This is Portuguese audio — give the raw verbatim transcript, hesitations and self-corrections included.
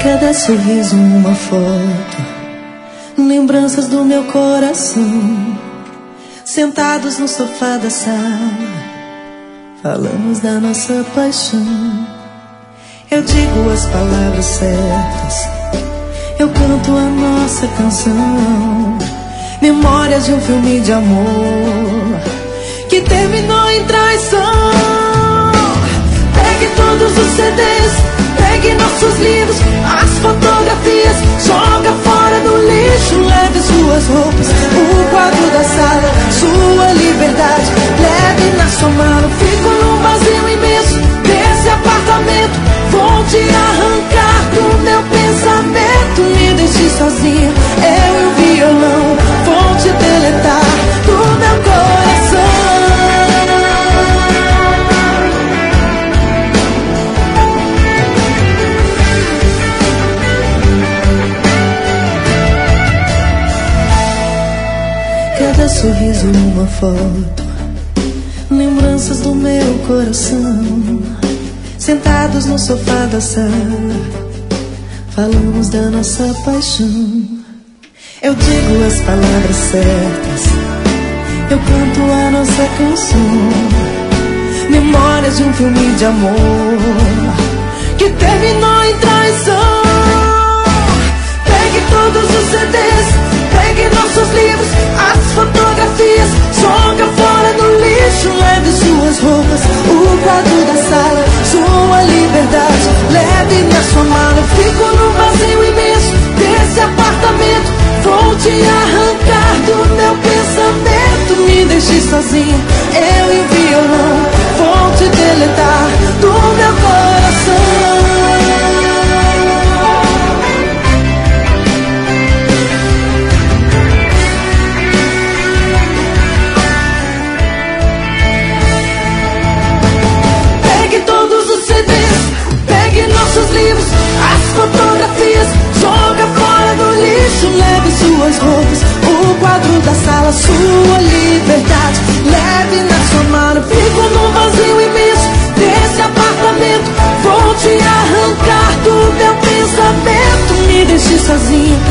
Cada sorriso uma foto, lembranças do meu coração. Sentados no sofá da sala, falamos da nossa paixão. Eu digo as palavras certas, eu canto a nossa canção. Memórias de um filme de amor que terminou em traição. Pegue todos os C Ds, pegue nossos livros, as fotografias, joga fora no lixo. Leve suas roupas, o quadro da sala, sua liberdade. Leve na sua mão, fico num vazio imenso desse apartamento. Vou te arrancar do meu pensamento. Me deixe sozinha, eu e o violão. Vou te deletar do meu coração. Cada sorriso uma foto, lembranças do meu coração. Sentados no sofá da sala, falamos da nossa paixão. Eu digo as palavras certas, eu canto a nossa canção. Memórias de um filme de amor que terminou em traição. Pegue todos os C Ds, pegue nossos livros, as fotografias, joga fora no lixo. Leve suas roupas, o quadro da sala, sua liberdade. Leve na sua mala, eu fico num vazio imenso desse apartamento. Vou te arrancar do meu pensamento. Me deixe sozinha, eu e o violão. Vou te deletar do meu coração. Nossos livros, as fotografias, joga fora do lixo. Leve suas roupas, o quadro da sala, sua liberdade. Leve na sua mala, fico num vazio imenso desse apartamento. Vou te arrancar do meu pensamento. Me deixe sozinha,